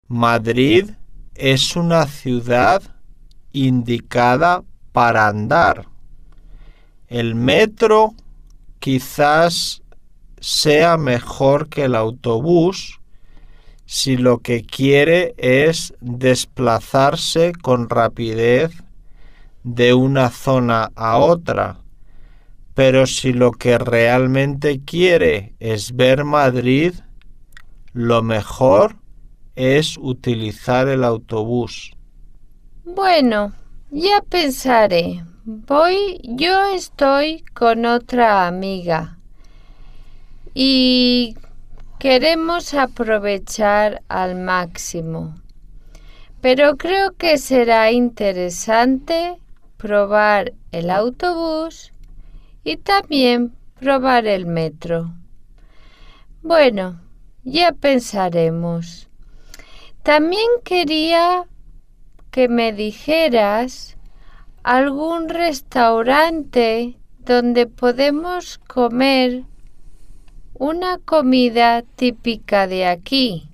Madrid es una ciudad indicada para andar. El metro quizás sea mejor que el autobús si lo que quiere es desplazarse con rapidez de una zona a otra. Pero si lo que realmente quiere es ver Madrid, lo mejor es utilizar el autobús. Bueno, ya pensaré. Yo estoy con otra amiga y queremos aprovechar al máximo. Pero creo que será interesante probar el autobús y también probar el metro. Bueno, ya pensaremos. También quería que me dijeras algún restaurante donde podemos comer una comida típica de aquí.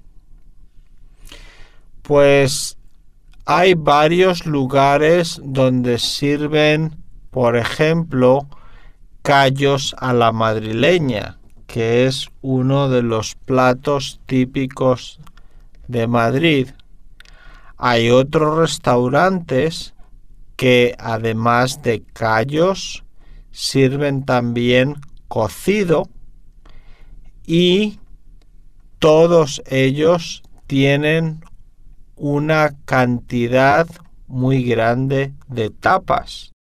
Pues hay varios lugares donde sirven, por ejemplo, callos a la madrileña, que es uno de los platos típicos de Madrid. Hay otros restaurantes que, además de callos, sirven también cocido, y todos ellos tienen una cantidad muy grande de tapas.